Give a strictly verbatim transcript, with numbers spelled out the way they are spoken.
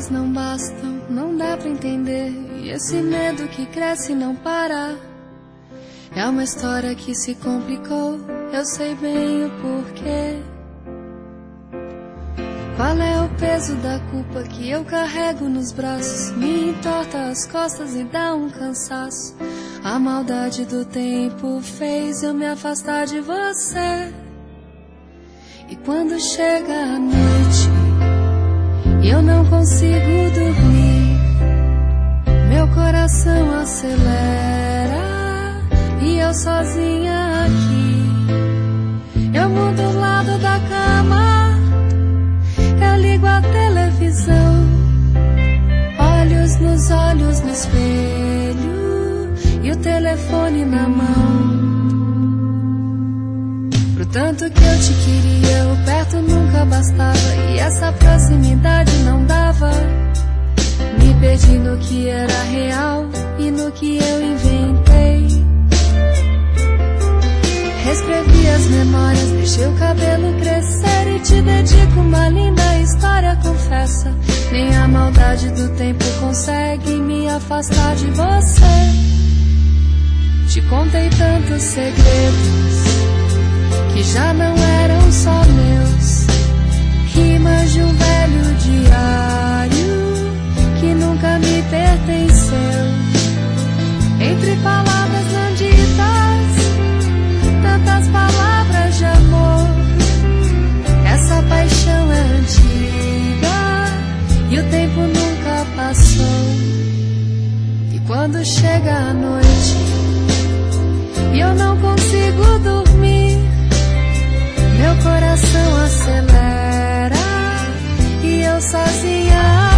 palavras não bastam, não dá pra entender. E esse medo que cresce e não para. É uma história que se complicou, eu sei bem o porquê. Qual é o peso da culpa que eu carrego nos braços? Me entorta as costas e dá um cansaço. A maldade do tempo fez eu me afastar de você. E quando chega a noite e eu não consigo dormir, meu coração acelera e eu sozinha aqui. Eu mudo o lado da cama, eu ligo a televisão, olhos nos olhos no espelho e o telefone na mão. Pro tanto que eu te queria, o perto nunca bastava, e essa proximidade não dava. Me perdi no que era real e no que eu inventei. Reescrevi as memórias, deixei o cabelo crescer e te dedico uma linda história, confessa. Nem a maldade do tempo consegue me afastar de você. Te contei tantos segredos que já não eram só meus, rimas de um velho diário que nunca me pertenceu. Entre palavras não ditas, tantas palavras de amor. Essa paixão é antiga e o tempo nunca passou. E quando chega a noite e eu não consigo dormir, meu coração acelera e eu sozinha